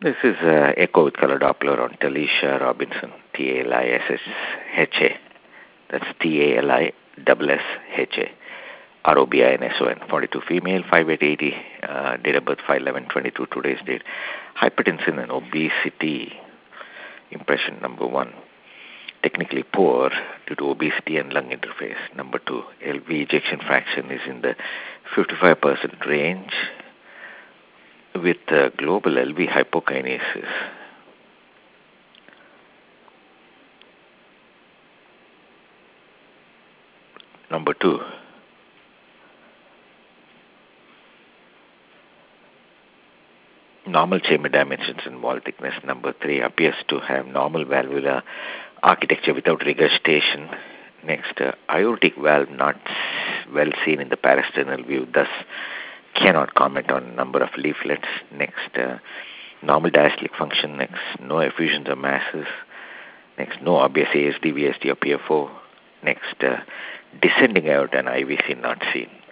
This is echo with color Doppler on Talisha Robinson, Talisha. That's TalisshA. ROBINSON, 42 female, 5'8", 80, date of birth 5/11/22, today's date. Hypertension and obesity, impression number 1. Technically poor due to obesity and lung interface. Number 2, LV ejection fraction is in the 55% range with global LV hypokinesis. Number 2, normal chamber dimensions and wall thickness. Number 3, appears to have normal valvular architecture without regurgitation. Next, aortic valve not well seen in the parasternal view, thus cannot comment on number of leaflets. Next, normal diastolic function. Next, no effusions of masses. Next, no obvious ASD, VSD or PFO. Next, descending aorta and IVC not seen.